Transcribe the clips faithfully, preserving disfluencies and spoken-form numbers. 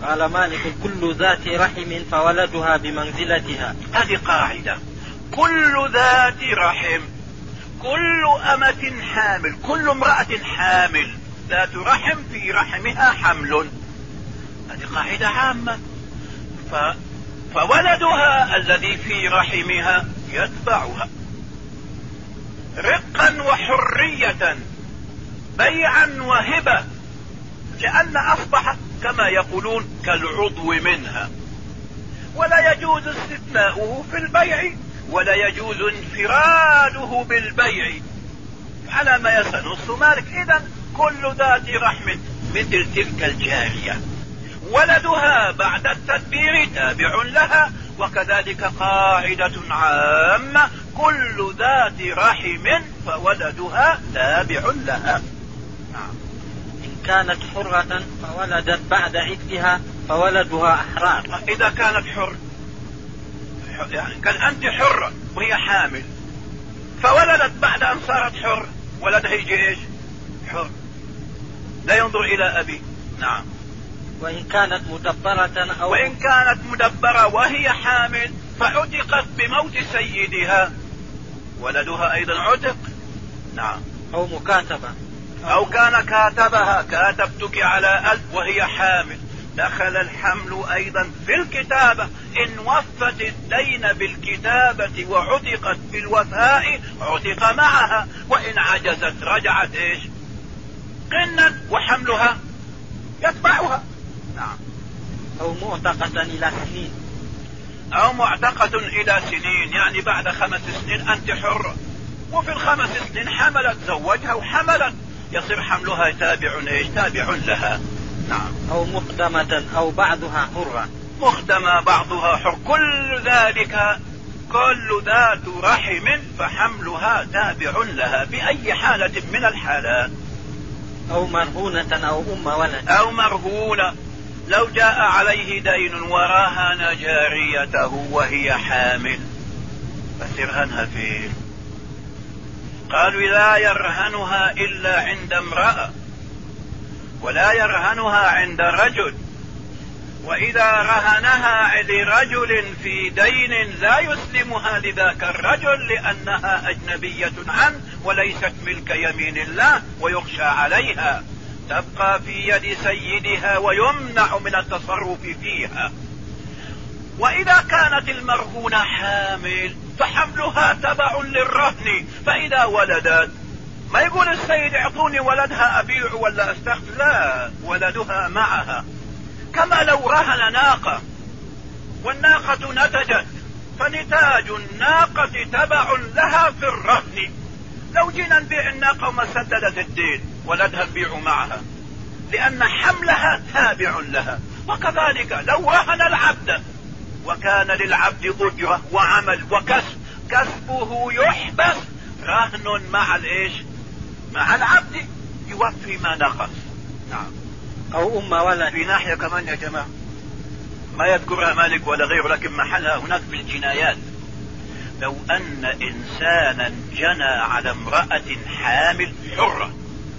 قال مالك كل ذات رحم فولدها بمنزلتها. هذه قاعدة، كل ذات رحم، كل أمة حامل، كل امرأة حامل ذات رحم في رحمها حمل، هذه قاعدة عامة. ف... فولدها الذي في رحمها يتبعها رقا وحرية، بيعا وهبة، لأن أصبح كما يقولون كالعضو منها، ولا يجوز استثناؤه في البيع، ولا يجوز انفراده بالبيع على ما يسنص مالك. إذن كل ذات رحم مثل تلك الجارية ولدها بعد التدبير تابع لها، وكذلك قاعدة عامة كل ذات رحم فولدها تابع لها. إن كانت حرة فولدت بعد عتقها فولدها أحرار. إذا كانت حر، يعني كان أنت حرة وهي حامل فولدت بعد أن صارت حر، ولدها يجي إيش؟ حر، لا ينظر إلى أبي. نعم. وإن كانت مدبرة أو وإن كانت مدبرة وهي حامل فعتقت بموت سيدها، ولدها أيضا عتق. نعم. أو مكاتبة، أو كان كاتبها، كاتبتك على ألف وهي حامل، دخل الحمل أيضا في الكتابة. إن وفت الدين بالكتابة وعتقت بالوفاء عتق معها، وإن عجزت رجعت إيش؟ قنا، وحملها يتبعها. نعم. أو معتقة إلى سنين، أو معتقة إلى سنين، يعني بعد خمس سنين أنت حرة، وفي الخمس سنين حملت، زوجها وحملت، يصير حملها تابع إيش؟ تابع لها. نعم. أو مقدمة أو بعضها حرة، مخدمة بعضها حر، كل ذلك كل ذات رحم فحملها تابع لها بأي حالة من الحالات. أو مرهونة أو أم ولد، أو مرهونة، لو جاء عليه دين وراهن جاريته وهي حامل فسرهنها فيه، قالوا لا يرهنها إلا عند امرأة، ولا يرهنها عند رجل، وإذا رهنها لرجل في دين لا يسلمها لذاك الرجل لأنها أجنبية عنه وليست ملك يمين الله ويخشى عليها، تبقى في يد سيدها ويمنع من التصرف فيها. وإذا كانت المرهونة حامل فحملها تبع للرهن، فإذا ولدت ما يقول السيد اعطوني ولدها أبيع ولا أستخدم، لا، ولدها معها. كما لو رهن ناقة والناقة نتجت فنتاج الناقة تبع لها في الرهن، لو جينا نبيع الناقة وما سددت الدين ولدها نبيع معها لأن حملها تابع لها. وكذلك لو رهن العبد وكان للعبد أجرة وعمل وكسب، كسبه يحبس، رهن مع الايش؟ مع العبد يوفي ما نقص. نعم. أو أم ولد. في ناحية كمان يا جماعة ما يذكرها مالك ولا غيره، لكن محلها هناك في الجنايات. لو أن إنسانا جنى على امرأة حامل حرة،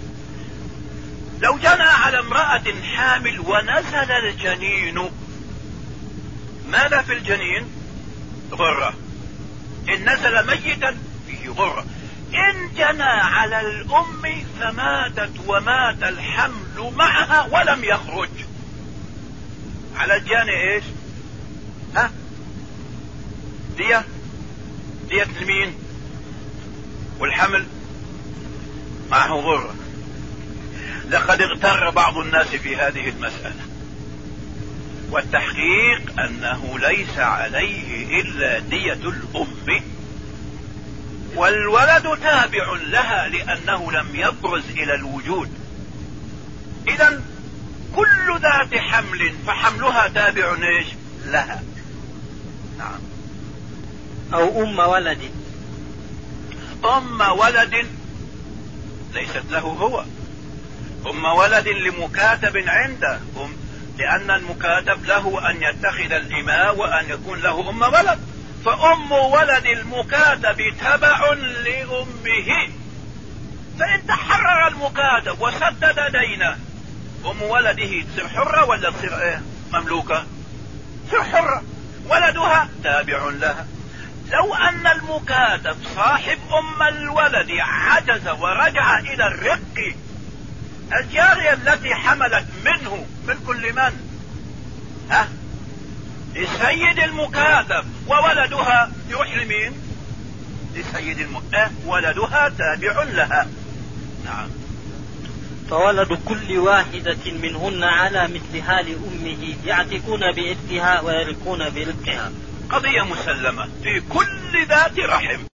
لو جنى على امرأة حامل ونزل الجنين، ماذا في الجنين؟ غرة. إن نزل ميتا فيه غرة. إن جنى على الأم فماتت ومات الحمل معها ولم يخرج، على الجاني إيش؟ ها؟ دية دية المين؟ والحمل معه غرة. لقد اغتر بعض الناس في هذه المسألة، والتحقيق أنه ليس عليه إلا دية الأم، والولد تابع لها لأنه لم يبرز إلى الوجود. إذن كل ذات حمل فحملها تابع إيش؟ لها. نعم. أو أم ولد. أم ولد ليست له هو، أم ولد لمكاتب عنده، أم لأن المكاتب له أن يتخذ الإماء وأن يكون له أم ولد، فأم ولد المكاتب تبع لأمه، فإن تحرر المكاتب وسدد دينه أم ولده تصير حرة ولا تصير إيه؟ مملوكة تصير حرة، ولدها تابع لها. لو أن المكاتب صاحب أم الولد عجز ورجع إلى الرق، الجارية التي حملت منه من كل من؟ ها؟ لسيد المكاتب، وولدها يروح لمين؟ لسيد المكاتب، ولدها تابع لها. نعم. فولد كل واحدة منهن على مثل حال أمه يعتقون بإرثها ويرقون برقها. قضية مسلمة في كل ذات رحم.